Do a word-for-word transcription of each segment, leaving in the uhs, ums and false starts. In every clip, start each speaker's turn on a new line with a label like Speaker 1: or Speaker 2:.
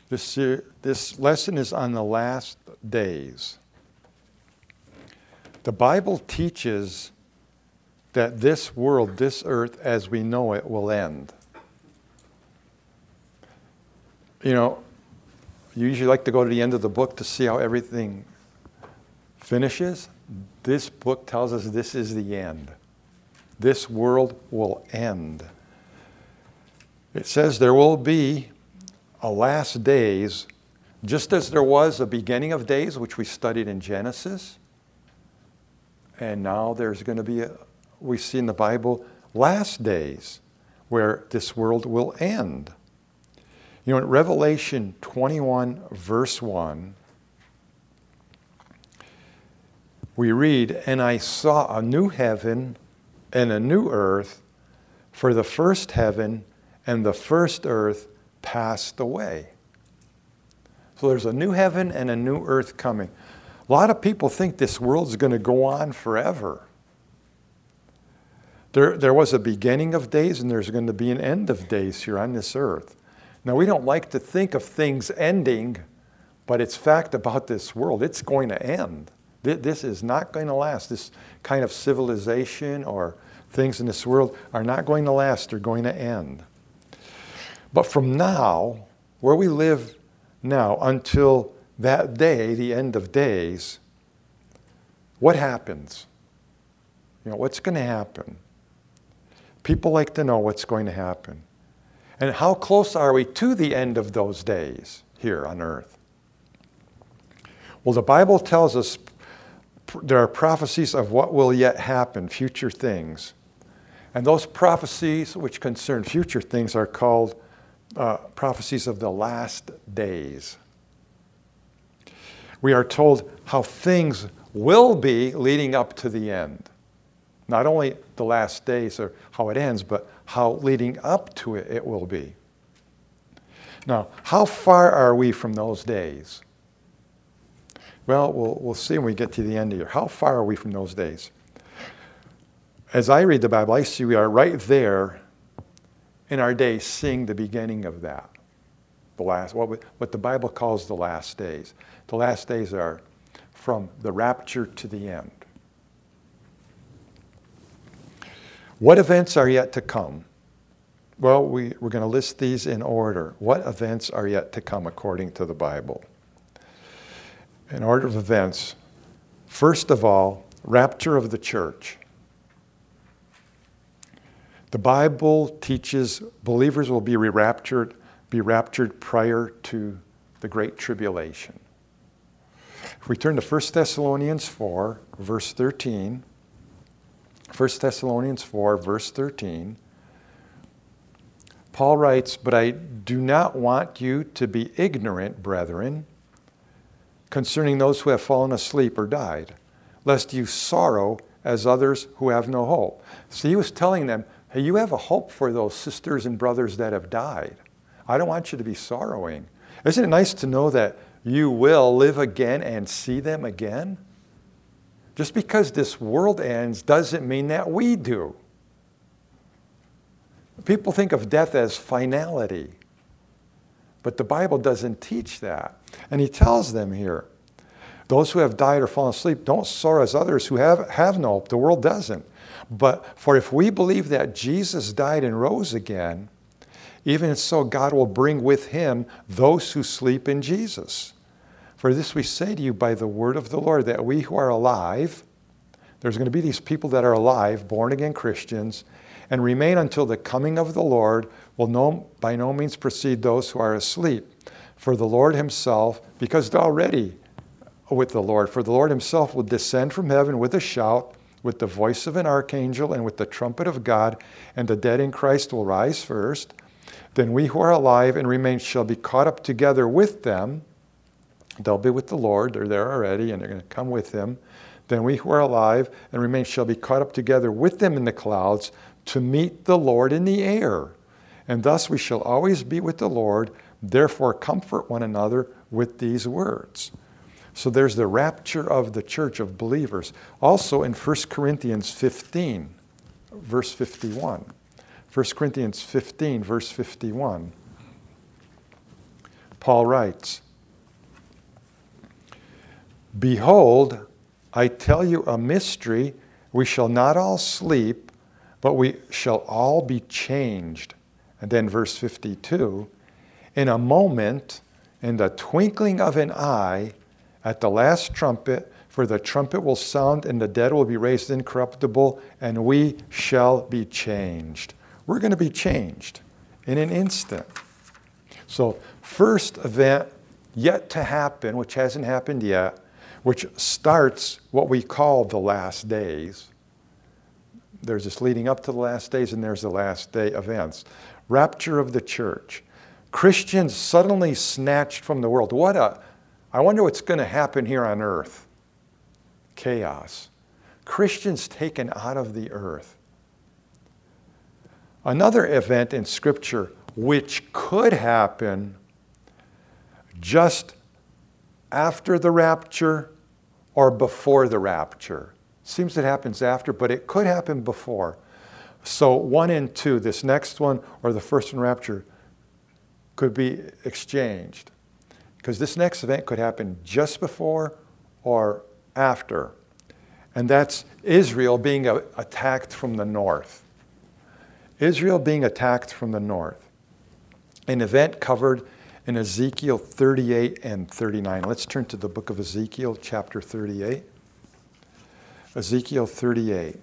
Speaker 1: This, uh, this lesson is on the last days. The Bible teaches that this world, this earth as we know it, will end. You know, you usually like to go to the end of the book to see how everything finishes. This book tells us this is the end. This world will end. It says there will be a last days, just as there was a beginning of days, which we studied in Genesis. And now there's going to be, a, we see in the Bible, last days, where this world will end. You know, in Revelation twenty-one, verse one, we read, "And I saw a new heaven and a new earth, for the first heaven and the first earth passed away." So there's a new heaven and a new earth coming. A lot of people think this world's going to go on forever. There, there was a beginning of days and there's going to be an end of days here on this earth. Now, we don't like to think of things ending, but it's fact about this world. It's going to end. This is not going to last. This kind of civilization or things in this world are not going to last. They're going to end. But from now, where we live now, until that day, the end of days, what happens? You know, what's going to happen? People like to know what's going to happen. And how close are we to the end of those days here on earth? Well, the Bible tells us there are prophecies of what will yet happen, future things. And those prophecies which concern future things are called uh, prophecies of the last days. We are told how things will be leading up to the end. Not only the last days or how it ends, but how leading up to it it will be. Now, how far are we from those days? Well, we'll, we'll see when we get to the end of the year. How far are we from those days? As I read the Bible, I see we are right there in our day seeing the beginning of that. The last, what, we, what the Bible calls the last days. The last days are from the rapture to the end. What events are yet to come? Well, we, we're going to list these in order. What events are yet to come according to the Bible? In order of events, first of all, rapture of the church. The Bible teaches believers will be raptured, be raptured prior to the Great Tribulation. If we turn to First Thessalonians four, verse thirteen, First Thessalonians four, verse thirteen, Paul writes, "But I do not want you to be ignorant, brethren, concerning those who have fallen asleep or died, lest you sorrow as others who have no hope." So he was telling them, hey, you have a hope for those sisters and brothers that have died. I don't want you to be sorrowing. Isn't it nice to know that you will live again and see them again? Just because this world ends doesn't mean that we do. People think of death as finality, but the Bible doesn't teach that. And he tells them here, those who have died or fallen asleep, don't sorrow as others who have, have no hope. The world doesn't. But for if we believe that Jesus died and rose again, even so God will bring with him those who sleep in Jesus. For this we say to you by the word of the Lord, that we who are alive, there's going to be these people that are alive, born again Christians, and remain until the coming of the Lord, will no, by no means precede those who are asleep. For the Lord himself, because they're already with the Lord, for the Lord himself will descend from heaven with a shout, with the voice of an archangel, and with the trumpet of God, and the dead in Christ will rise first. Then we who are alive and remain shall be caught up together with them. They'll be with the Lord. They're there already, and they're going to come with him. Then we who are alive and remain shall be caught up together with them in the clouds to meet the Lord in the air. And thus we shall always be with the Lord. Therefore comfort one another with these words. So there's the rapture of the church of believers. Also in First Corinthians fifteen, verse fifty-one. First Corinthians fifteen, verse fifty-one. Paul writes, "Behold, I tell you a mystery. We shall not all sleep, but we shall all be changed." And then verse fifty-two, "In a moment, in the twinkling of an eye, at the last trumpet, for the trumpet will sound and the dead will be raised incorruptible, and we shall be changed." We're going to be changed in an instant. So first event yet to happen, which hasn't happened yet, which starts what we call the last days. There's this leading up to the last days, and there's the last day events. Rapture of the church. Christians suddenly snatched from the world. What a, I wonder what's going to happen here on earth. Chaos. Christians taken out of the earth. Another event in Scripture which could happen just after the rapture or before the rapture. Seems it happens after, but it could happen before. So one and two, this next one or the first one, rapture, could be exchanged. Because this next event could happen just before or after. And that's Israel being a- attacked from the north. Israel being attacked from the north. An event covered in Ezekiel thirty-eight and thirty-nine. Let's turn to the book of Ezekiel, chapter thirty-eight. Ezekiel thirty-eight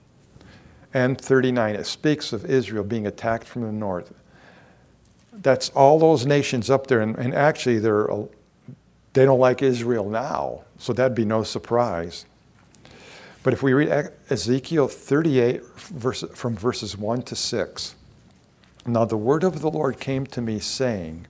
Speaker 1: and thirty-nine. It speaks of Israel being attacked from the north. That's all those nations up there, and, and actually they're, they don't like Israel now, so that'd be no surprise. But if we read Ezekiel thirty-eight verse, from verses one to six, "Now the word of the Lord came to me, saying,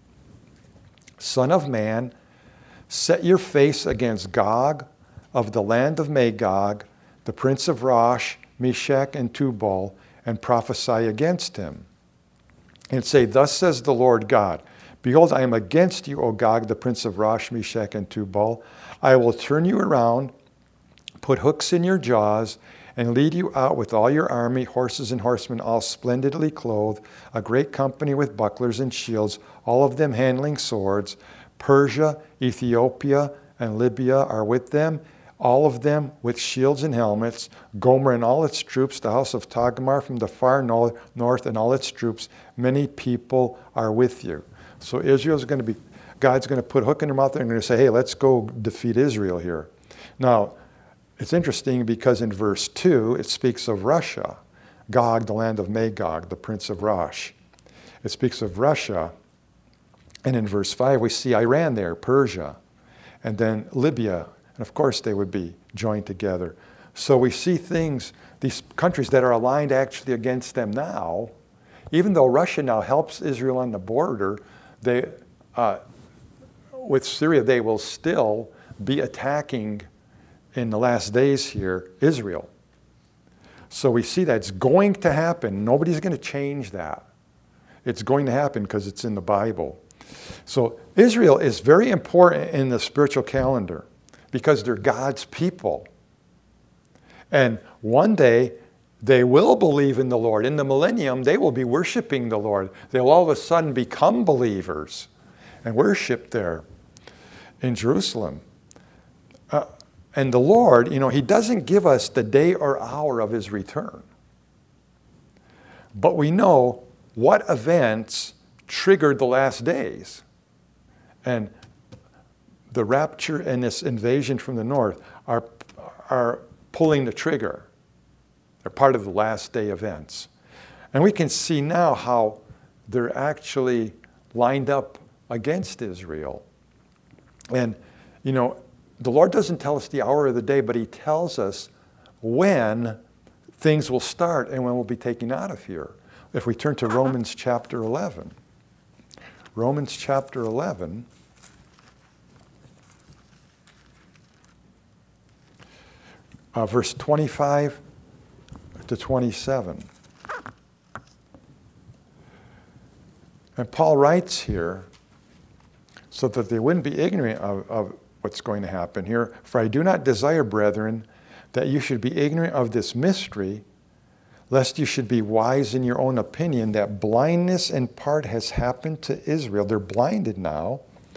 Speaker 1: Son of man, set your face against Gog of the land of Magog, the prince of Rosh, Meshach, and Tubal, and prophesy against him. And say, Thus says the Lord God, Behold, I am against you, O Gog, the prince of Rosh, Meshach, and Tubal. I will turn you around, put hooks in your jaws, and lead you out with all your army, horses and horsemen, all splendidly clothed, a great company with bucklers and shields, all of them handling swords. Persia, Ethiopia, and Libya are with them, all of them with shields and helmets. Gomer and all its troops, the house of Tagmar from the far north and all its troops. Many people are with you." So Israel's going to be, God's going to put a hook in their mouth and going to say, hey, let's go defeat Israel here. Now, it's interesting because in verse two, it speaks of Russia. Gog, the land of Magog, the prince of Rosh. It speaks of Russia. And in verse five, we see Iran there, Persia, and then Libya. And of course, they would be joined together. So we see things, these countries that are aligned actually against them now. Even though Russia now helps Israel on the border, they, uh, with Syria, they will still be attacking in the last days here, Israel. So we see that it's going to happen. Nobody's going to change that. It's going to happen because it's in the Bible. So Israel is very important in the spiritual calendar because they're God's people. And one day they will believe in the Lord. In the millennium, they will be worshiping the Lord. They'll all of a sudden become believers and worship there in Jerusalem. Uh, And the Lord, you know, He doesn't give us the day or hour of His return. But we know what events triggered the last days. And the rapture and this invasion from the north are, are pulling the trigger. They're part of the last day events. And we can see now how they're actually lined up against Israel. And, you know, the Lord doesn't tell us the hour of the day, but He tells us when things will start and when we'll be taken out of here. If we turn to Romans chapter eleven. Romans chapter eleven. Uh, verse twenty-five to twenty-seven. And Paul writes here, so that they wouldn't be ignorant of, of what's going to happen here. For I do not desire, brethren, that you should be ignorant of this mystery, lest you should be wise in your own opinion, that blindness in part has happened to Israel. They're blinded now,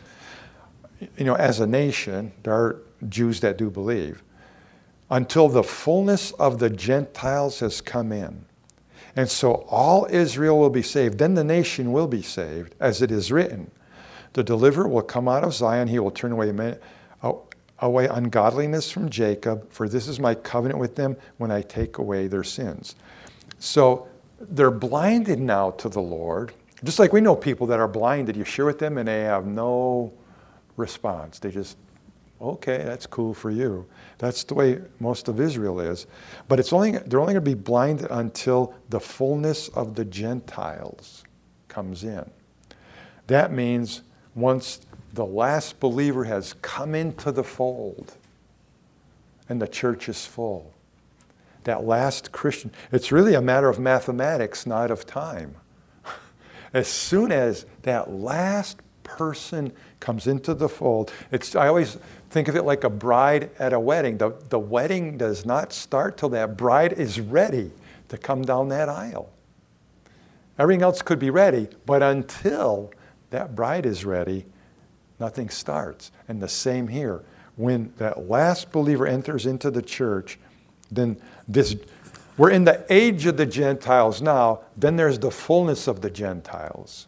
Speaker 1: you know, as a nation, there are Jews that do believe, until the fullness of the Gentiles has come in. And so all Israel will be saved. Then the nation will be saved, as it is written. The deliverer will come out of Zion. He will turn away, men, away ungodliness from Jacob, for this is my covenant with them when I take away their sins. So they're blinded now to the Lord. Just like we know people that are blinded. You share with them and they have no response. They just, okay, that's cool for you. That's the way most of Israel is. But it's only they're only going to be blinded until the fullness of the Gentiles comes in. That means once the last believer has come into the fold and the church is full, that last Christian, it's really a matter of mathematics, not of time. As soon as that last person comes into the fold, it's, I always think of it like a bride at a wedding. The, the wedding does not start till that bride is ready to come down that aisle. Everything else could be ready, but until that bride is ready, nothing starts. And the same here. When that last believer enters into the church, then this, we're in the age of the Gentiles now, then there's the fullness of the Gentiles.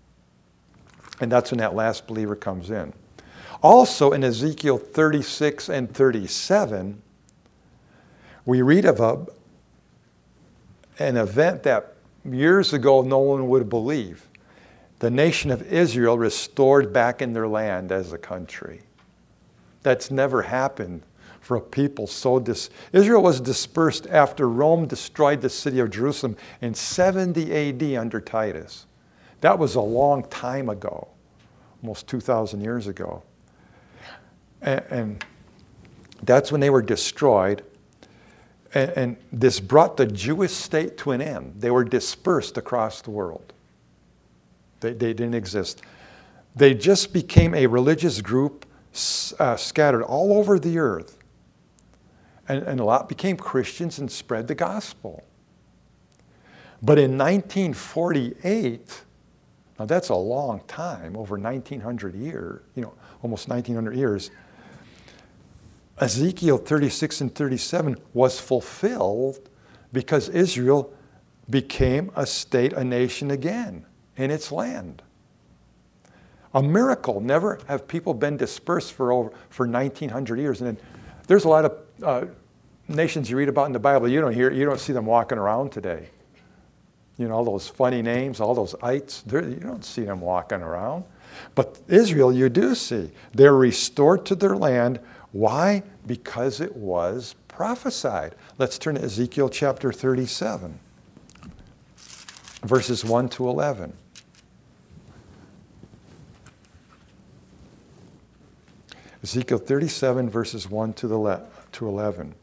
Speaker 1: And that's when that last believer comes in. Also in Ezekiel thirty-six and thirty-seven, we read of a, an event that years ago no one would believe. The nation of Israel restored back in their land as a country. That's never happened for a people so dis... Israel was dispersed after Rome destroyed the city of Jerusalem in seventy A D under Titus. That was a long time ago, almost two thousand years ago. And, and that's when they were destroyed. And, and this brought the Jewish state to an end. They were dispersed across the world. They, they didn't exist. They just became a religious group uh, scattered all over the earth. And, and a lot became Christians and spread the gospel. But in nineteen forty-eight, now that's a long time, over nineteen hundred years, you know, almost nineteen hundred years, Ezekiel thirty-six and thirty-seven was fulfilled because Israel became a state, a nation again in its land. A miracle. Never have people been dispersed for over for nineteen hundred years. And then there's a lot of uh, nations you read about in the Bible, you don't hear, you don't see them walking around today. You know, all those funny names, all those ites, you don't see them walking around. But Israel, you do see. They're restored to their land. Why? Because it was prophesied. Let's turn to Ezekiel chapter thirty-seven, verses one to eleven. Ezekiel thirty-seven, verses one to eleven.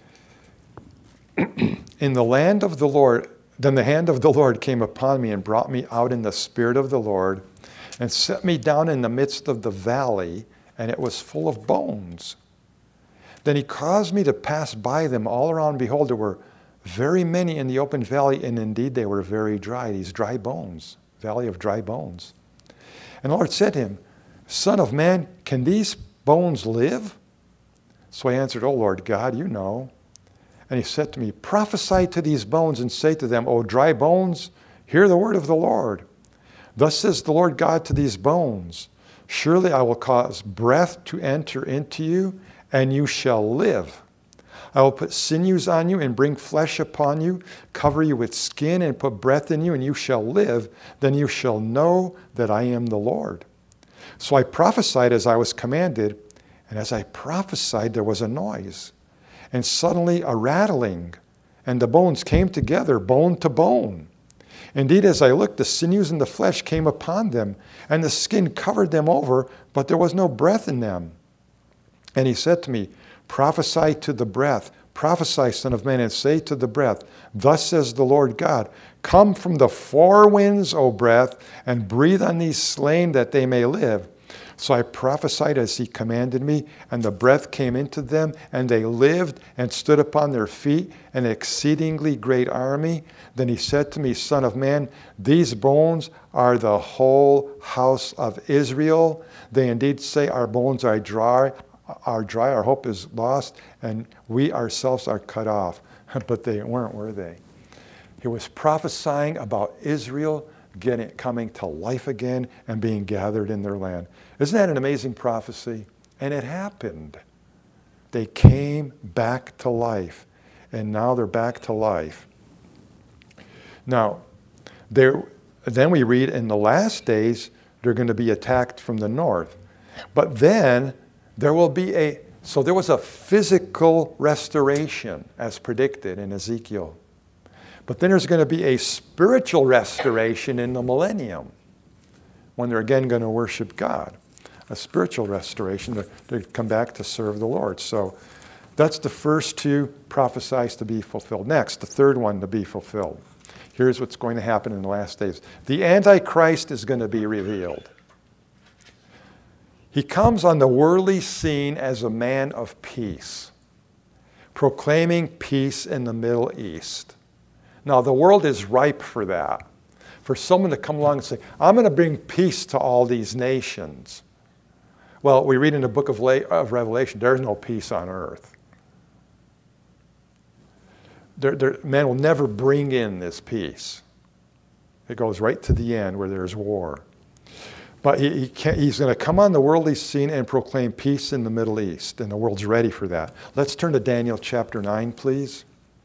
Speaker 1: In the land of the Lord, then the hand of the Lord came upon me and brought me out in the spirit of the Lord and set me down in the midst of the valley, and it was full of bones. Then he caused me to pass by them all around. Behold, there were very many in the open valley, and indeed they were very dry, these dry bones, valley of dry bones. And the Lord said to him, Son of man, can these bones live? So I answered, O Lord God, you know. And he said to me, Prophesy to these bones and say to them, O dry bones, hear the word of the Lord. Thus says the Lord God to these bones, Surely I will cause breath to enter into you, and you shall live. I will put sinews on you and bring flesh upon you, cover you with skin and put breath in you, and you shall live. Then you shall know that I am the Lord. So I prophesied as I was commanded, and as I prophesied there was a noise, and suddenly a rattling, and the bones came together, bone to bone. Indeed, as I looked, the sinews and the flesh came upon them, and the skin covered them over, but there was no breath in them. And he said to me, Prophesy to the breath, prophesy, Son of man, and say to the breath, Thus says the Lord God, Come from the four winds, O breath, and breathe on these slain that they may live. So I prophesied as he commanded me, and the breath came into them, and they lived and stood upon their feet, an exceedingly great army. Then he said to me, Son of man, these bones are the whole house of Israel. They indeed say, our bones are dry, are dry, our hope is lost, and we ourselves are cut off. But they weren't, were they? He was prophesying about Israel getting coming to life again and being gathered in their land. Isn't that an amazing prophecy? And it happened. They came back to life, and now they're back to life. Now, there, then we read in the last days, they're going to be attacked from the north. But then there will be a, so there was a physical restoration as predicted in Ezekiel. But then there's going to be a spiritual restoration in the millennium when they're again going to worship God. A spiritual restoration to, to come back to serve the Lord. So that's the first two prophesied to be fulfilled. Next, the third one to be fulfilled. Here's what's going to happen in the last days. The Antichrist is going to be revealed. He comes on the worldly scene as a man of peace, proclaiming peace in the Middle East. Now, the world is ripe for that, for someone to come along and say, I'm going to bring peace to all these nations. Well, we read in the book of, La- of Revelation, there's no peace on earth. There, there, man will never bring in this peace. It goes right to the end where there's war. But he, he can't, he's going to come on the worldly scene and proclaim peace in the Middle East, and the world's ready for that. Let's turn to Daniel chapter nine, please.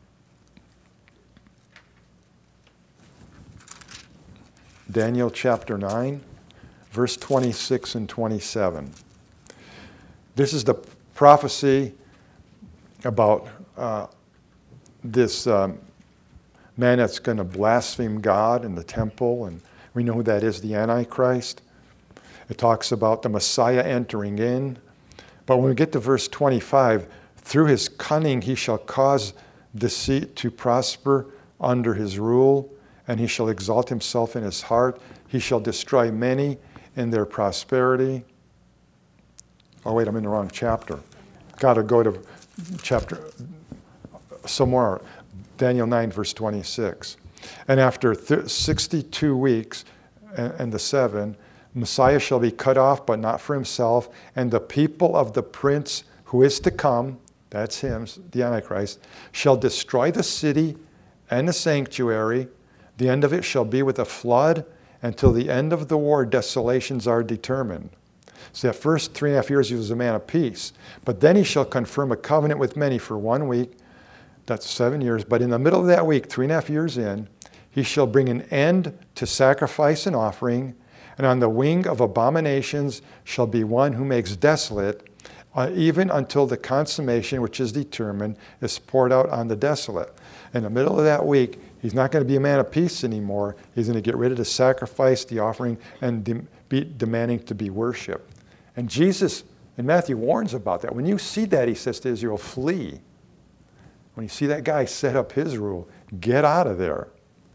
Speaker 1: Daniel chapter nine, verse twenty-six and twenty-seven. This is the prophecy about uh, this um, man that's going to blaspheme God in the temple, and we know who that is, the Antichrist. It talks about the Messiah entering in. But when we get to verse twenty-five, through his cunning he shall cause deceit to prosper under his rule, and he shall exalt himself in his heart. He shall destroy many in their prosperity. Oh, wait, I'm in the wrong chapter. Got to go to chapter somewhere. Daniel nine, verse twenty-six. And after th- sixty-two weeks and, and the seven, Messiah shall be cut off, but not for himself, and the people of the prince who is to come, that's him, the Antichrist, shall destroy the city and the sanctuary. The end of it shall be with a flood. Until the end of the war, desolations are determined. So that first three and a half years he was a man of peace. But then he shall confirm a covenant with many for one week. That's seven years. But in the middle of that week, three and a half years in, he shall bring an end to sacrifice and offering. And on the wing of abominations shall be one who makes desolate, uh, even until the consummation which is determined is poured out on the desolate. In the middle of that week, he's not going to be a man of peace anymore. He's going to get rid of the sacrifice, the offering, and de- be demanding to be worshipped. And Jesus in Matthew warns about that. When you see that, he says to Israel, flee. When you see that guy set up his rule, get out of there.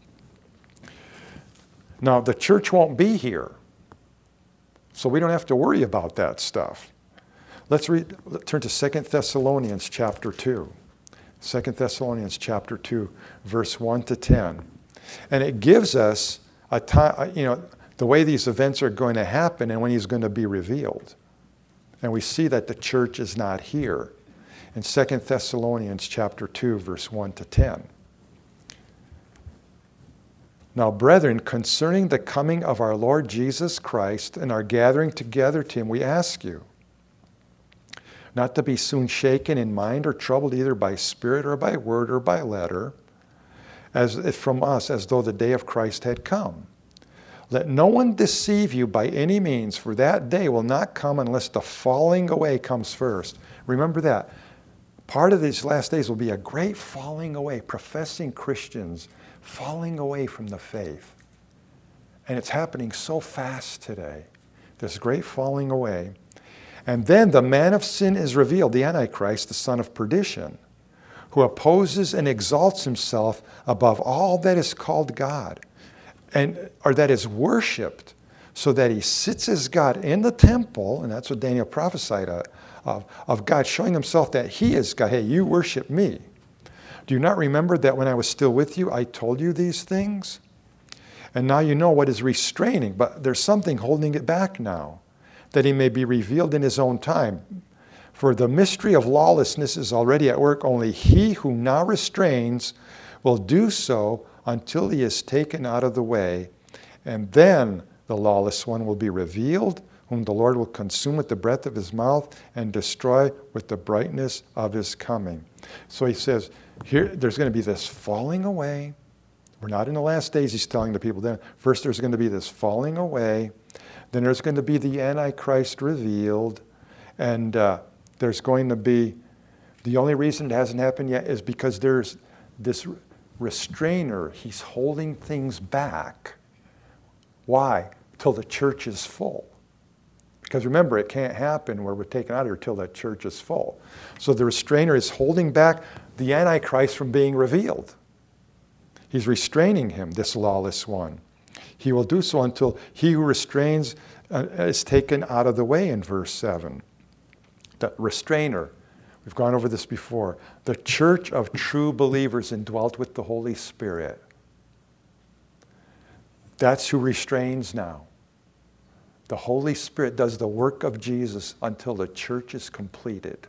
Speaker 1: Now, the church won't be here, so we don't have to worry about that stuff. Let's read. Let's turn to Second Thessalonians chapter two. Second Thessalonians chapter two, verse one to ten. And it gives us a time, you know, the way these events are going to happen and when he's going to be revealed. And we see that the church is not here in Second Thessalonians chapter two, verse one to ten. Now, brethren, concerning the coming of our Lord Jesus Christ and our gathering together to him, we ask you, not to be soon shaken in mind or troubled either by spirit or by word or by letter, as if from us, as though the day of Christ had come. Let no one deceive you by any means, for that day will not come unless the falling away comes first. Remember that. Part of these last days will be a great falling away, professing Christians falling away from the faith. And it's happening so fast today. This great falling away. And then the man of sin is revealed, the Antichrist, the son of perdition, who opposes and exalts himself above all that is called God, and or that is worshipped, so that he sits as God in the temple, and that's what Daniel prophesied of, of, of God showing himself that he is God. Hey, you worship me. Do you not remember that when I was still with you, I told you these things? And now you know what is restraining, but there's something holding it back now, that he may be revealed in his own time. For the mystery of lawlessness is already at work. Only he who now restrains will do so until he is taken out of the way. And then the lawless one will be revealed, whom the Lord will consume with the breath of his mouth and destroy with the brightness of his coming. So he says, here, there's going to be this falling away. We're not in the last days, he's telling the people. Then first there's going to be this falling away. Then there's going to be the Antichrist revealed. And uh, there's going to be, the only reason it hasn't happened yet is because there's this restrainer. He's holding things back. Why? Till the church is full. Because remember, it can't happen where we're taken out of here till that church is full. So the restrainer is holding back the Antichrist from being revealed. He's restraining him, this lawless one. He will do so until he who restrains uh, is taken out of the way in verse seven. The restrainer, we've gone over this before. The church of true believers indwelt with the Holy Spirit. That's who restrains now. The Holy Spirit does the work of Jesus until the church is completed.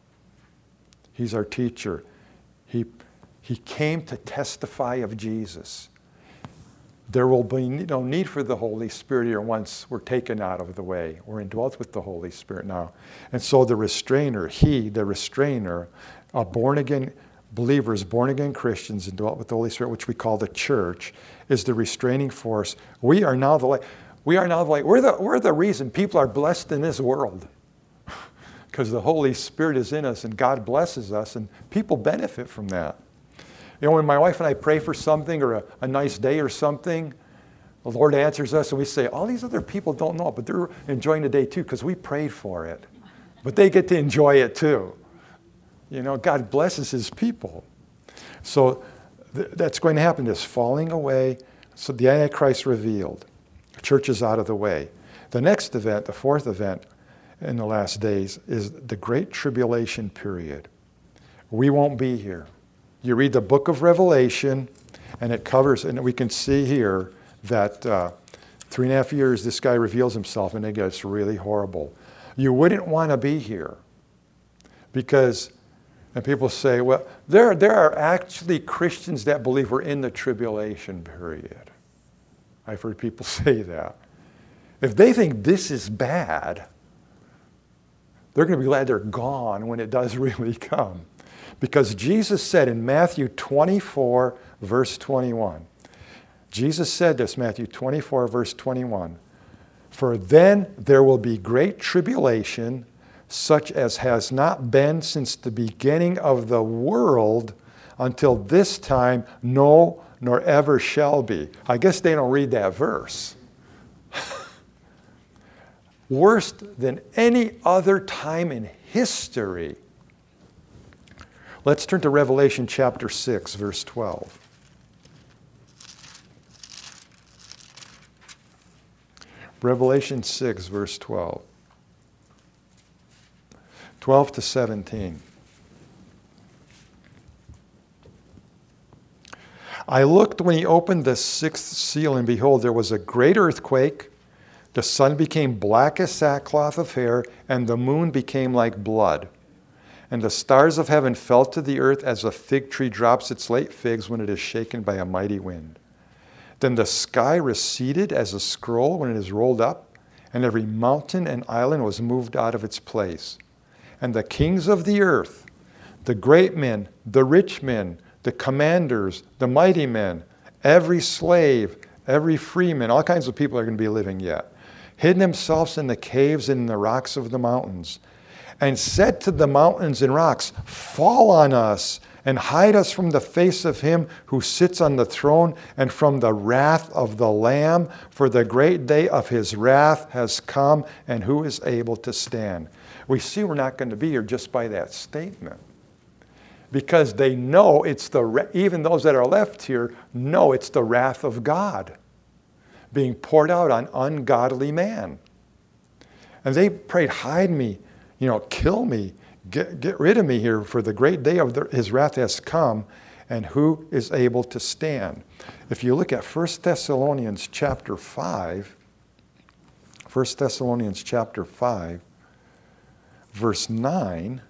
Speaker 1: He's our teacher. He, he came to testify of Jesus. There will be no need for the Holy Spirit here once we're taken out of the way. We're indwelt with the Holy Spirit now. And so the restrainer, he, the restrainer, a born-again believers, born-again Christians indwelt with the Holy Spirit, which we call the church, is the restraining force. We are now the light. We are now the light. We're the, we're the reason people are blessed in this world. Because the Holy Spirit is in us and God blesses us and people benefit from that. You know, when my wife and I pray for something or a, a nice day or something, the Lord answers us and we say, all these other people don't know, but they're enjoying the day too because we prayed for it. But they get to enjoy it too. You know, God blesses his people. So th- that's going to happen, this falling away. So the Antichrist revealed. The church is out of the way. The next event, the fourth event in the last days, is the Great Tribulation period. We won't be here. You read the book of Revelation, and it covers, and we can see here that uh, three and a half years this guy reveals himself, and it gets really horrible. You wouldn't want to be here because, and people say, well, there, there are actually Christians that believe we're in the tribulation period. I've heard people say that. If they think this is bad, they're going to be glad they're gone when it does really come. Because Jesus said in Matthew twenty-four, verse twenty-one, Jesus said this, Matthew twenty-four, verse twenty-one, for then there will be great tribulation, such as has not been since the beginning of the world until this time, no, nor ever shall be. I guess they don't read that verse. Worse than any other time in history. Let's turn to Revelation chapter six, verse twelve. Revelation six, verse twelve. twelve to seventeen. I looked when he opened the sixth seal, and behold, there was a great earthquake. The sun became black as sackcloth of hair, and the moon became like blood. And the stars of heaven fell to the earth as a fig tree drops its late figs when it is shaken by a mighty wind. Then the sky receded as a scroll when it is rolled up, and every mountain and island was moved out of its place. And the kings of the earth, the great men, the rich men, the commanders, the mighty men, every slave, every freeman, all kinds of people are going to be living yet, hidden themselves in the caves and in the rocks of the mountains, and said to the mountains and rocks, fall on us and hide us from the face of him who sits on the throne and from the wrath of the Lamb, for the great day of his wrath has come, and who is able to stand? We see we're not going to be here just by that statement. Because they know it's the, even those that are left here know it's the wrath of God. being poured out on ungodly man. And they prayed, hide me, you know, kill me, get, get rid of me here, for the great day of the, his wrath has come, and who is able to stand? If you look at First Thessalonians chapter five, First Thessalonians chapter five, verse nine,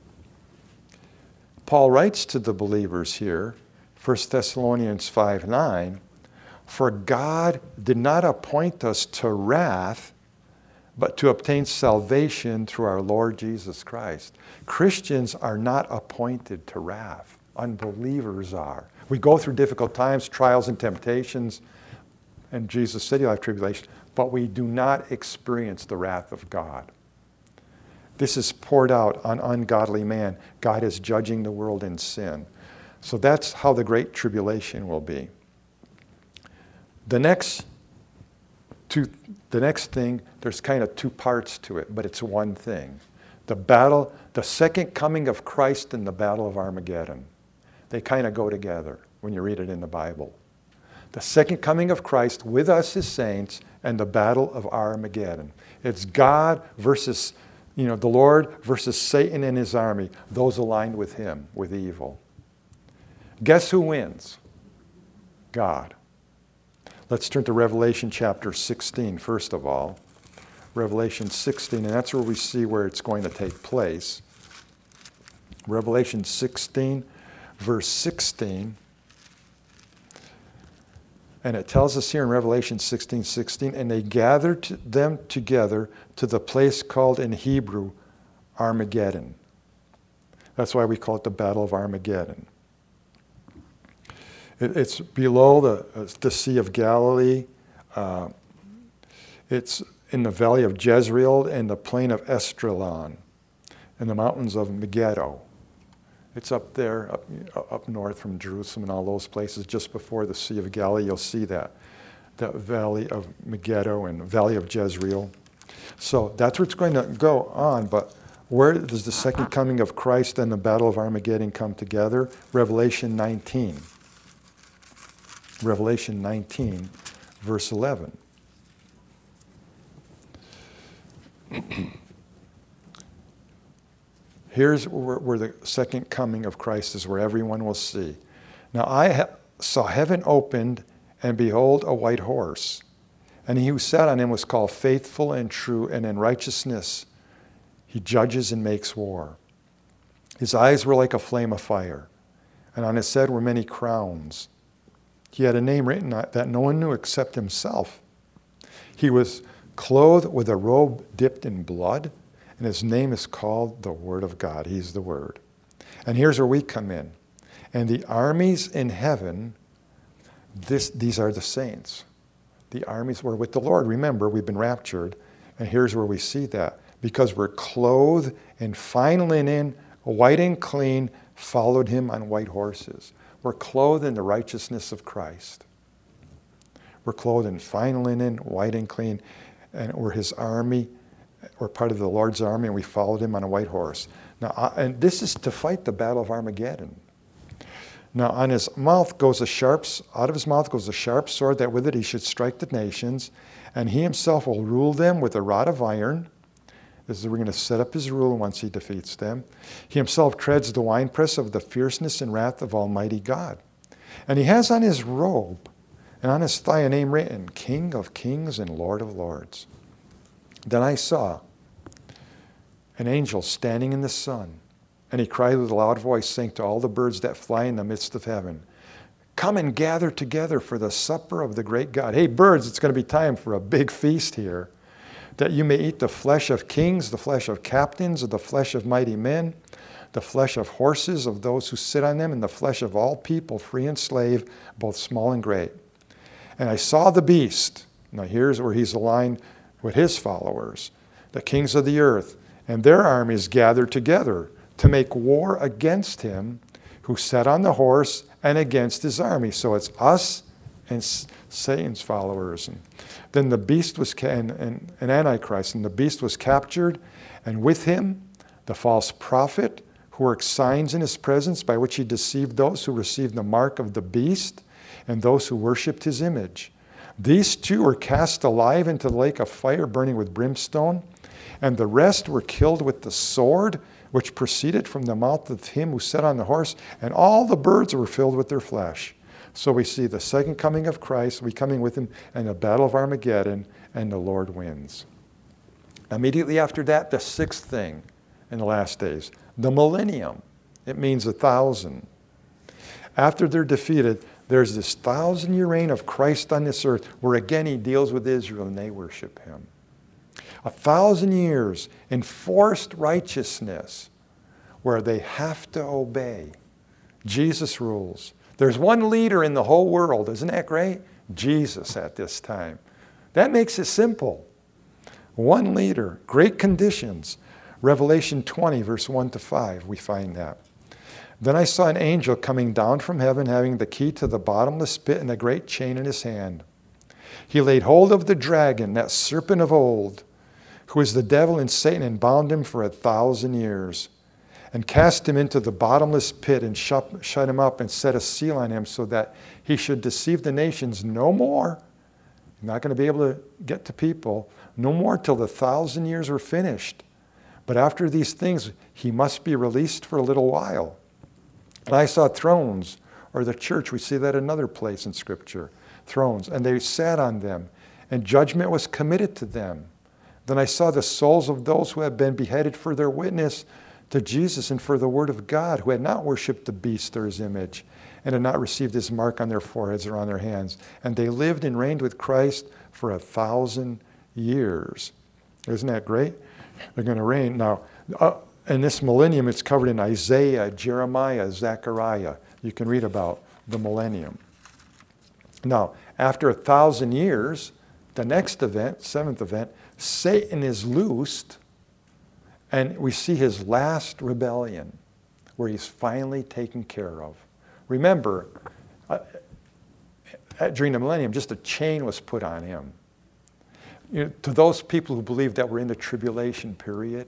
Speaker 1: Paul writes to the believers here, First Thessalonians five nine, for God did not appoint us to wrath, but to obtain salvation through our Lord Jesus Christ. Christians are not appointed to wrath. Unbelievers are. We go through difficult times, trials and temptations, and Jesus said you'll have tribulation, but we do not experience the wrath of God. This is poured out on ungodly man. God is judging the world in sin. So that's how the great tribulation will be. The next two, the next thing, there's kind of two parts to it, but it's one thing. The battle, the second coming of Christ and the battle of Armageddon. They kind of go together when you read it in the Bible. The second coming of Christ with us as saints and the battle of Armageddon. It's God versus, you know, the Lord versus Satan and his army, those aligned with him, with evil. Guess who wins? God. Let's turn to Revelation chapter sixteen, first of all. Revelation sixteen, and that's where we see where it's going to take place. Revelation sixteen, verse sixteen. And it tells us here in Revelation sixteen sixteen, and they gathered them together to the place called in Hebrew Armageddon. That's why we call it the Battle of Armageddon. It, it's below the, uh, the Sea of Galilee. Uh, it's in the valley of Jezreel and the plain of Esdraelon and the mountains of Megiddo. It's up there, up, up north from Jerusalem and all those places, just before the Sea of Galilee. You'll see that, that valley of Megiddo and the valley of Jezreel. So that's where it's going to go on, but where does the second coming of Christ and the battle of Armageddon come together? Revelation nineteen. Revelation nineteen, verse eleven. Here's where, where the second coming of Christ is, where everyone will see. Now I ha- saw heaven opened, and behold, a white horse. And he who sat on him was called Faithful and True, and in righteousness he judges and makes war. His eyes were like a flame of fire, and on his head were many crowns. He had a name written that no one knew except himself. He was clothed with a robe dipped in blood, and his name is called the Word of God. He's the Word. And here's where we come in. And the armies in heaven, this, these are the saints. The armies were with the Lord. Remember, we've been raptured. And here's where we see that. Because we're clothed in fine linen, white and clean, followed him on white horses. We're clothed in the righteousness of Christ. We're clothed in fine linen, white and clean, and we're his army. We're part of the Lord's army, and we followed him on a white horse. Now, and this is to fight the battle of Armageddon. Now, on his mouth goes a sharp, out of his mouth goes a sharp sword, that with it he should strike the nations, and he himself will rule them with a rod of iron. This is, we're going to set up his rule once he defeats them. He himself treads the winepress of the fierceness and wrath of Almighty God. And he has on his robe and on his thigh a name written, King of Kings and Lord of Lords. Then I saw an angel standing in the sun, and he cried with a loud voice, saying to all the birds that fly in the midst of heaven, come and gather together for the supper of the great God. Hey, birds, it's going to be time for a big feast here, that you may eat the flesh of kings, the flesh of captains, the flesh of mighty men, the flesh of horses, of those who sit on them, and the flesh of all people, free and slave, both small and great. And I saw the beast. Now here's where he's aligned with his followers, the kings of the earth, and their armies gathered together to make war against him who sat on the horse and against his army. So it's us and Satan's followers. And then the beast was, and, and, and Antichrist, and the beast was captured, and with him the false prophet, who worked signs in his presence by which he deceived those who received the mark of the beast and those who worshipped his image. These two were cast alive into the lake of fire burning with brimstone, and the rest were killed with the sword which proceeded from the mouth of him who sat on the horse, and all the birds were filled with their flesh. So we see the second coming of Christ, we coming with him, and the battle of Armageddon, and the Lord wins. Immediately after that, the sixth thing in the last days, the millennium. It means a thousand. After they're defeated, there's this thousand-year reign of Christ on this earth, where again he deals with Israel and they worship him. A thousand years enforced righteousness, where they have to obey. Jesus rules. There's one leader in the whole world. Isn't that great? Jesus at this time. That makes it simple. One leader, great conditions. Revelation twenty, verse one to five, we find that. Then I saw an angel coming down from heaven, having the key to the bottomless pit and a great chain in his hand. He laid hold of the dragon, that serpent of old, who is the devil and Satan, and bound him for a thousand years, and cast him into the bottomless pit, and shut, shut him up, and set a seal on him, so that he should deceive the nations no more. He's not going to be able to get to people, no more till the thousand years were finished. But after these things, he must be released for a little while. And I saw thrones, or the church, we see that another place in Scripture, thrones, and they sat on them, and judgment was committed to them. Then I saw the souls of those who had been beheaded for their witness to Jesus and for the word of God, who had not worshipped the beast or his image, and had not received his mark on their foreheads or on their hands. And they lived and reigned with Christ for a thousand years. Isn't that great? They're going to reign. Now, uh, in this millennium, it's covered in Isaiah, Jeremiah, Zechariah. You can read about the millennium. Now, after a thousand years, the next event, seventh event, Satan is loosed, and we see his last rebellion, where he's finally taken care of. Remember, uh, during the millennium, just a chain was put on him. You know, to those people who believe that we're in the tribulation period,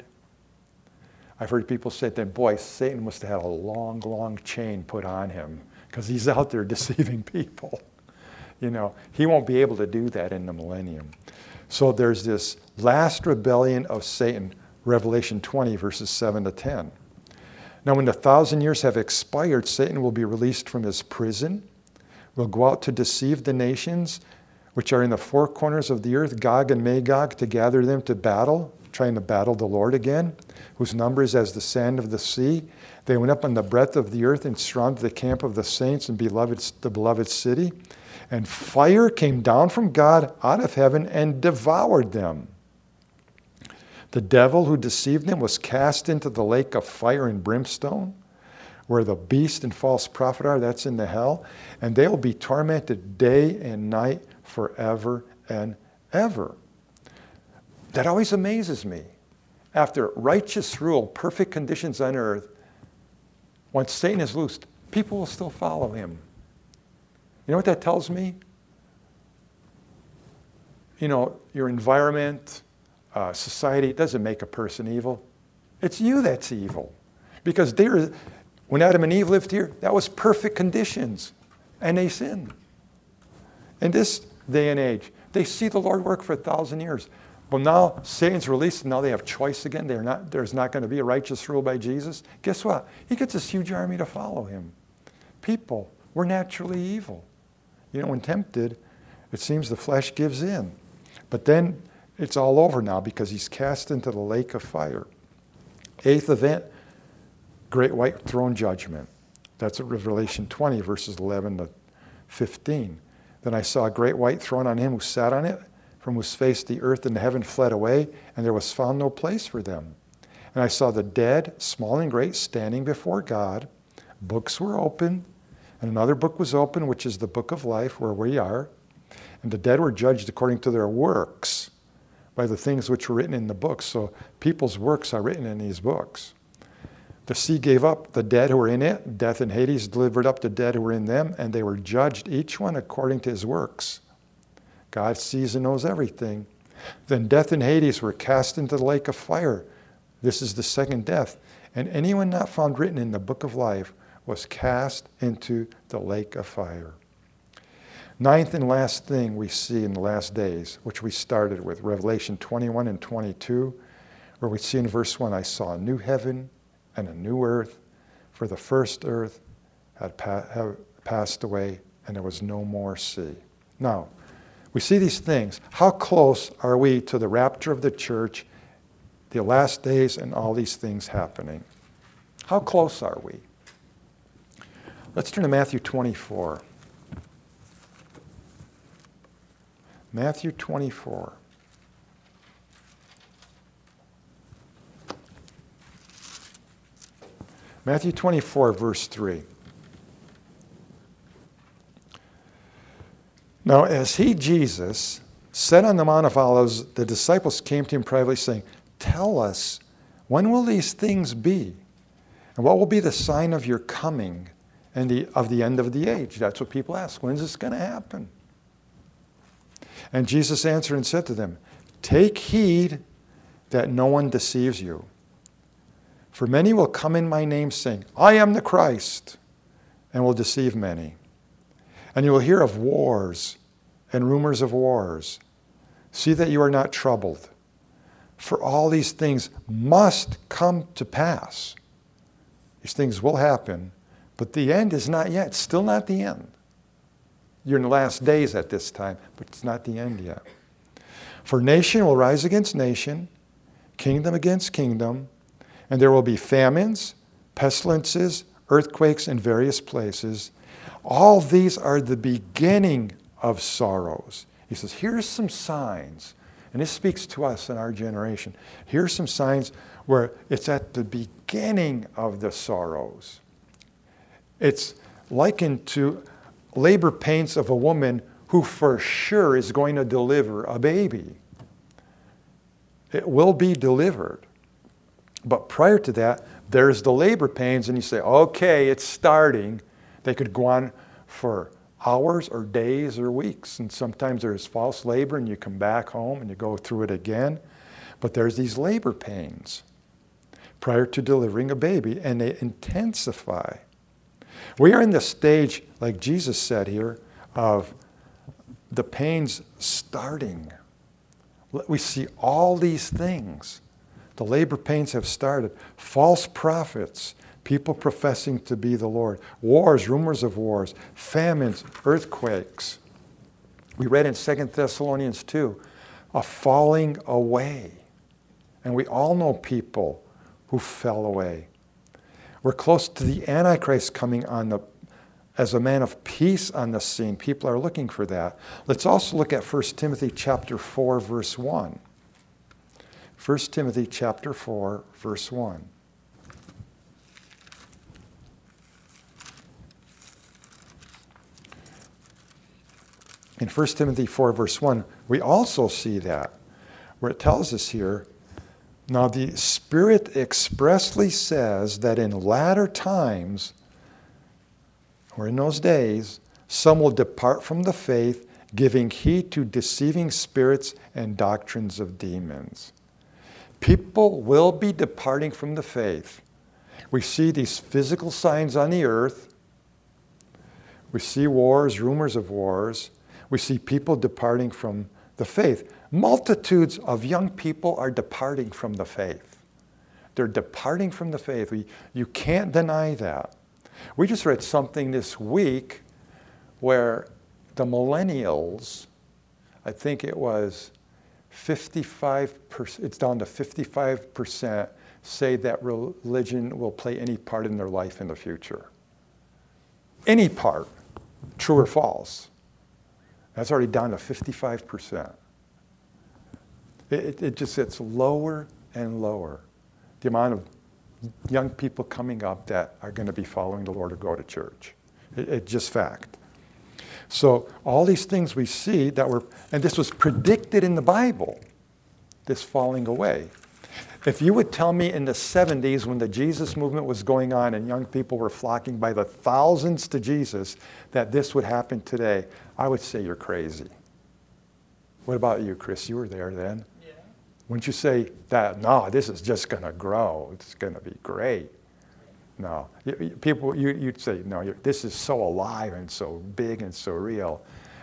Speaker 1: I've heard people say that, boy, Satan must have had a long, long chain put on him, because he's out there deceiving people. You know, he won't be able to do that in the millennium. So there's this last rebellion of Satan, Revelation twenty, verses seven to ten. Now, when the thousand years have expired, Satan will be released from his prison, will go out to deceive the nations which are in the four corners of the earth, Gog and Magog, to gather them to battle, trying to battle the Lord again, whose number is as the sand of the sea. They went up on the breadth of the earth and surrounded the camp of the saints and beloved, the beloved city. And fire came down from God out of heaven and devoured them. The devil who deceived them was cast into the lake of fire and brimstone, where the beast and false prophet are. That's in the hell. And they will be tormented day and night forever and ever. That always amazes me. After righteous rule, perfect conditions on earth, once Satan is loosed, people will still follow him. You know what that tells me? You know, your environment, uh, society, doesn't make a person evil. It's you that's evil. Because they were, when Adam and Eve lived here, that was perfect conditions. And they sinned. In this day and age, they see the Lord work for a thousand years. But now Satan's released, and now they have choice again. They're not, there's not going to be a righteous rule by Jesus. Guess what? He gets this huge army to follow him. People, we're naturally evil. You know, when tempted, it seems the flesh gives in. But then it's all over now, because he's cast into the lake of fire. Eighth event, great white throne judgment. That's at Revelation twenty, verses eleven to fifteen. Then I saw a great white throne on him who sat on it, from whose face the earth and the heaven fled away, and there was found no place for them. And I saw the dead, small and great, standing before God. Books were open, and another book was open, which is the book of life, where we are. And the dead were judged according to their works, by the things which were written in the books. So people's works are written in these books. The sea gave up the dead who were in it. Death and Hades delivered up the dead who were in them, and they were judged, each one according to his works. God sees and knows everything. Then death and Hades were cast into the lake of fire. This is the second death. And anyone not found written in the book of life was cast into the lake of fire. Ninth and last thing we see in the last days, which we started with, Revelation twenty-one and twenty-two, where we see in verse one, I saw a new heaven and a new earth, for the first earth had, pa- had passed away, and there was no more sea. Now, we see these things. How close are we to the rapture of the church, the last days, and all these things happening? How close are we? Let's turn to Matthew twenty-four. Matthew twenty-four. Matthew twenty-four, verse three. Now, as he, Jesus, sat on the Mount of Olives, the disciples came to him privately, saying, tell us, when will these things be? And what will be the sign of your coming and the, of the end of the age? That's what people ask. When is this going to happen? And Jesus answered and said to them, take heed that no one deceives you. For many will come in my name saying, I am the Christ, and will deceive many. And you will hear of wars and rumors of wars. See that you are not troubled. For all these things must come to pass. These things will happen, but the end is not yet. It's still not the end. You're in the last days at this time, but it's not the end yet. For nation will rise against nation, kingdom against kingdom, and there will be famines, pestilences, earthquakes in various places. All these are the beginning of sorrows. He says, here's some signs, and this speaks to us in our generation. Here's some signs where it's at the beginning of the sorrows. It's likened to labor pains of a woman who for sure is going to deliver a baby. It will be delivered. But prior to that, there's the labor pains, and you say, okay, it's starting. They could go on for hours or days or weeks, and sometimes there's false labor, and you come back home and you go through it again. But there's these labor pains prior to delivering a baby, and they intensify. We are in the stage, like Jesus said here, of the pains starting. We see all these things. The labor pains have started. False prophets, people professing to be the Lord. Wars, rumors of wars, famines, earthquakes. We read in Second Thessalonians two, a falling away. And we all know people who fell away. We're close to the Antichrist coming on the, as a man of peace on the scene. People are looking for that. Let's also look at First Timothy chapter four, verse one. First Timothy chapter four, verse one. In First Timothy four, verse one, we also see that, where it tells us here, now the Spirit expressly says that in latter times, or in those days, some will depart from the faith, giving heed to deceiving spirits and doctrines of demons. People will be departing from the faith. We see these physical signs on the earth. We see wars, rumors of wars. We see people departing from the faith. Multitudes of young people are departing from the faith. They're departing from the faith. We, you can't deny that. We just read something this week where the millennials, I think it was fifty-five percent, it's down to fifty-five percent, say that religion will play any part in their life in the future. Any part, true or false. That's already down to fifty-five percent. It, it just gets lower and lower. The amount of young people coming up that are going to be following the Lord or go to church. It, it's just fact. So all these things we see that were, and this was predicted in the Bible, this falling away. If you would tell me in the seventies when the Jesus movement was going on and young people were flocking by the thousands to Jesus that this would happen today, I would say you're crazy. What about you, Chris? You were there then. Yeah. Wouldn't you say that, no, this is just going to grow. It's going to be great. No. You, you, people, you, you'd say, no, you're, this is so alive and so big and so real.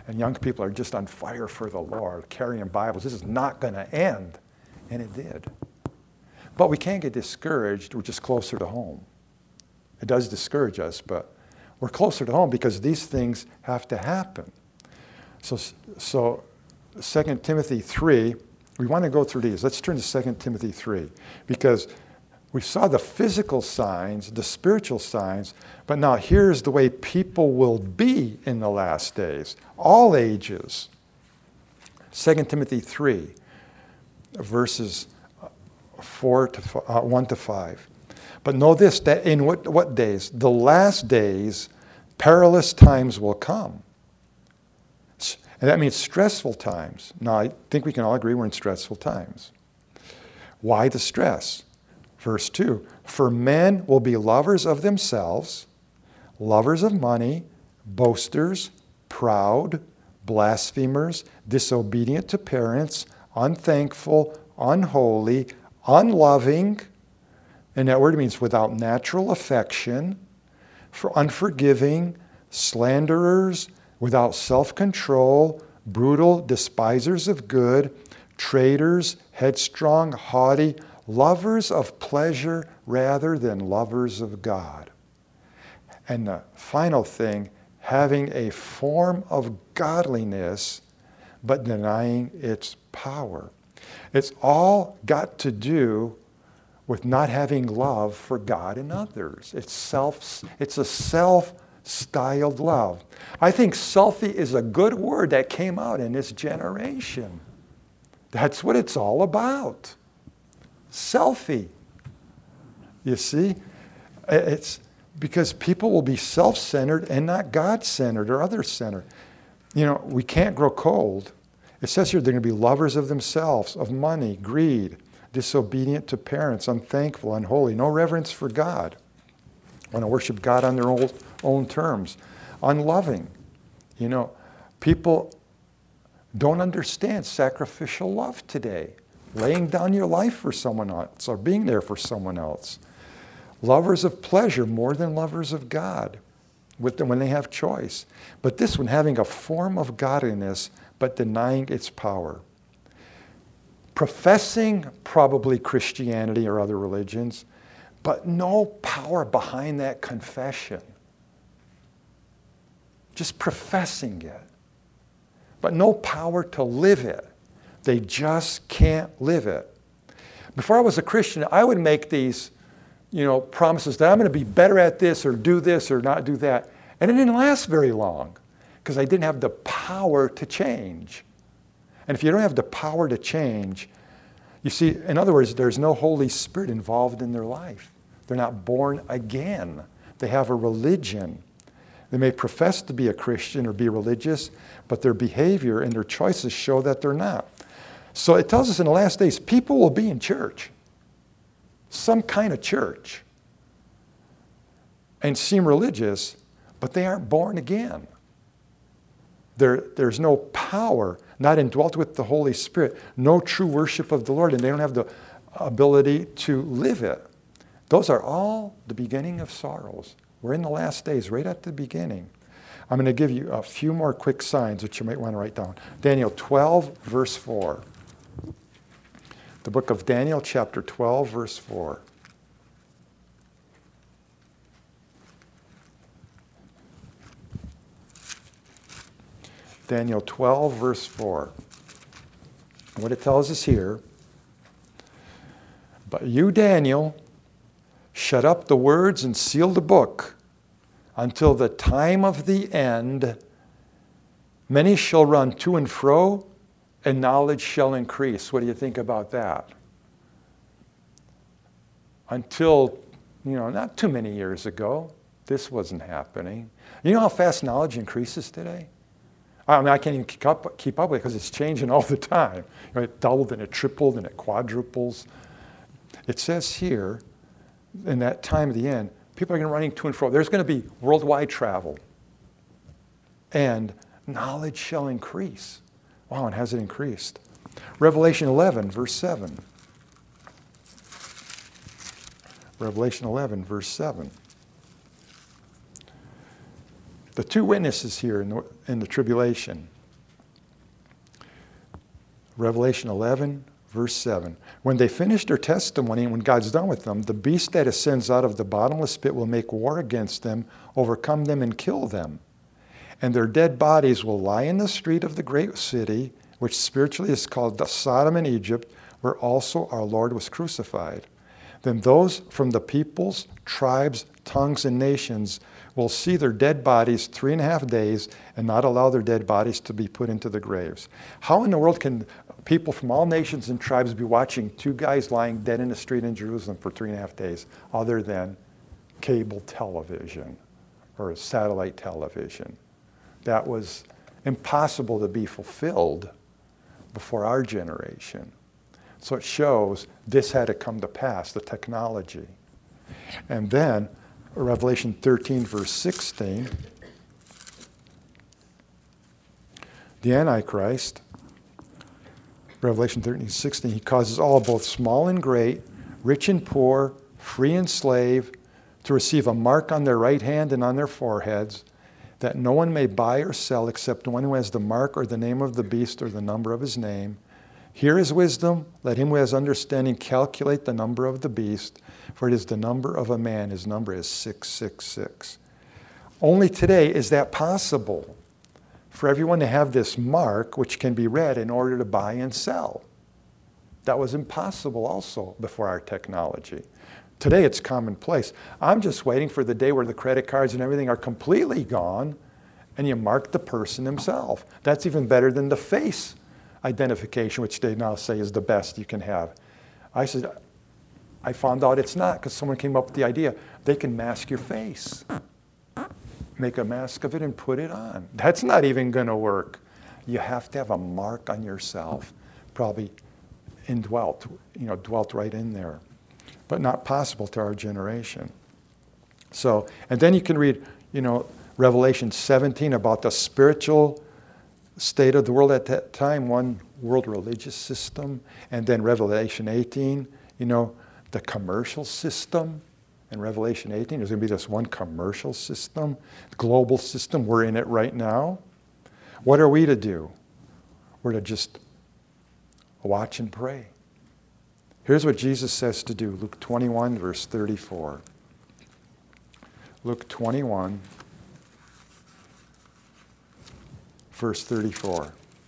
Speaker 1: and young people are just on fire for the Lord, carrying Bibles. This is not going to end. And it did. But we can't get discouraged. We're just closer to home. It does discourage us, but we're closer to home because these things have to happen. So, so Second Timothy three, we want to go through these. Let's turn to Second Timothy three, because we saw the physical signs, the spiritual signs, but now here's the way people will be in the last days, all ages. Second Timothy three, verses four to uh, one to five. But know this, that in what, what days? The last days, perilous times will come. And that means stressful times. Now, I think we can all agree we're in stressful times. Why the stress? Verse two, for men will be lovers of themselves, lovers of money, boasters, proud, blasphemers, disobedient to parents, unthankful, unholy, unloving, and that word means without natural affection, for unforgiving, slanderers, without self-control, brutal, despisers of good, traitors, headstrong, haughty, lovers of pleasure rather than lovers of God. And the final thing, having a form of godliness, but denying its power. It's all got to do with not having love for God and others. It's self, it's a self-styled love. I think selfie is a good word that came out in this generation. That's what it's all about. Selfie. You see? It's because people will be self-centered and not God-centered or other-centered. You know, we can't grow cold. It says here they're going to be lovers of themselves, of money, greed, disobedient to parents, unthankful, unholy, no reverence for God. Want to worship God on their own, own terms. Unloving. You know, people don't understand sacrificial love today. Laying down your life for someone else or being there for someone else. Lovers of pleasure more than lovers of God with them when they have choice. But this one, having a form of godliness but denying its power. Professing probably Christianity or other religions, but no power behind that confession. Just professing it, but no power to live it. They just can't live it. Before I was a Christian, I would make these, you know, promises that I'm going to be better at this or do this or not do that. And it didn't last very long because I didn't have the power to change. And if you don't have the power to change, you see, in other words, there's no Holy Spirit involved in their life. They're not born again. They have a religion. They may profess to be a Christian or be religious, but their behavior and their choices show that they're not. So it tells us in the last days, people will be in church, some kind of church, and seem religious, but they aren't born again. There, there's no power, not indwelt with the Holy Spirit, no true worship of the Lord, and they don't have the ability to live it. Those are all the beginning of sorrows. We're in the last days, right at the beginning. I'm going to give you a few more quick signs that you might want to write down. Daniel twelve, verse four. The book of Daniel, chapter twelve, verse four. Daniel twelve, verse four. What it tells us here, but you, Daniel, shut up the words and seal the book until the time of the end. Many shall run to and fro, and knowledge shall increase. What do you think about that? Until, you know, not too many years ago, this wasn't happening. You know how fast knowledge increases today? I mean, I can't even keep up, keep up with it because it's changing all the time. You know, it doubled and it tripled and it quadruples. It says here, in that time of the end, people are going to be running to and fro. There's going to be worldwide travel. And knowledge shall increase. Wow, and has it increased? Revelation eleven, verse seven. Revelation eleven, verse seven. The two witnesses here in the, in the tribulation, Revelation eleven, verse seven. When they finish their testimony and when God's done with them, the beast that ascends out of the bottomless pit will make war against them, overcome them, and kill them. And their dead bodies will lie in the street of the great city, which spiritually is called the Sodom and Egypt, where also our Lord was crucified. Then those from the peoples, tribes, tongues, and nations will see their dead bodies three and a half days and not allow their dead bodies to be put into the graves. How in the world can people from all nations and tribes be watching two guys lying dead in the street in Jerusalem for three and a half days other than cable television or satellite television? That was impossible to be fulfilled before our generation. So it shows this had to come to pass, the technology. And then Revelation thirteen, verse sixteen, the Antichrist, Revelation thirteen, sixteen, he causes all, both small and great, rich and poor, free and slave, to receive a mark on their right hand and on their foreheads, that no one may buy or sell except one who has the mark or the name of the beast or the number of his name. Here is wisdom. Let him who has understanding calculate the number of the beast, for it is the number of a man. His number is six six six. Only today is that possible for everyone to have this mark which can be read in order to buy and sell. That was impossible also before our technology. Today it's commonplace. I'm just waiting for the day where the credit cards and everything are completely gone and you mark the person himself. That's even better than the face identification, which they now say is the best you can have. I said, I found out it's not because someone came up with the idea. They can mask your face. Make a mask of it and put it on. That's not even going to work. You have to have a mark on yourself, probably indwelt, you know, dwelt right in there. But not possible to our generation. So, and then you can read, you know, Revelation seventeen about the spiritual state of the world at that time, one world religious system, and then Revelation eighteen, you know, the commercial system. In Revelation eighteen, there's going to be this one commercial system, global system. We're in it right now. What are we to do? We're to just watch and pray. Here's what Jesus says to do. Luke twenty-one, verse thirty-four. Luke twenty-one, verse thirty-four.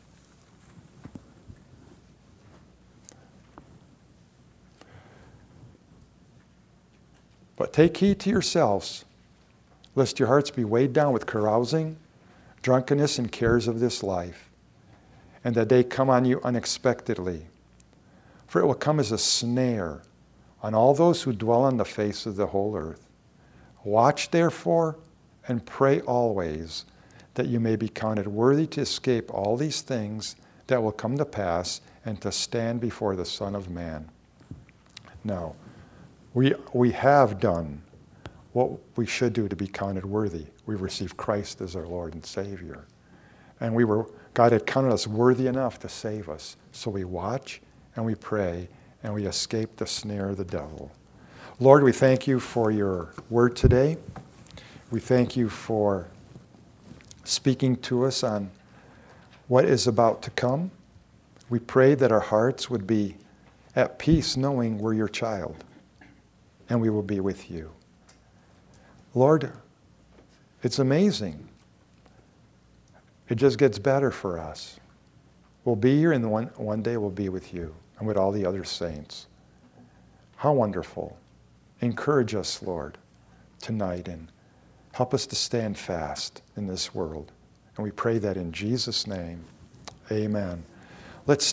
Speaker 1: But take heed to yourselves, lest your hearts be weighed down with carousing, drunkenness, and cares of this life, and that day come on you unexpectedly. For it will come as a snare on all those who dwell on the face of the whole earth. Watch therefore and pray always, that you may be counted worthy to escape all these things that will come to pass and to stand before the Son of Man. Now, we, we have done what we should do to be counted worthy. We've received Christ as our Lord and Savior. And we were, God had counted us worthy enough to save us. So we watch and we pray and we escape the snare of the devil. Lord, we thank you for your word today. We thank you for speaking to us on what is about to come. We pray that our hearts would be at peace knowing we're your child and we will be with you. Lord, it's amazing. It just gets better for us. We'll be here and one, one day we'll be with you and with all the other saints. How wonderful. Encourage us, Lord, tonight and help us to stand fast in this world. And we pray that in Jesus' name. Amen. Let's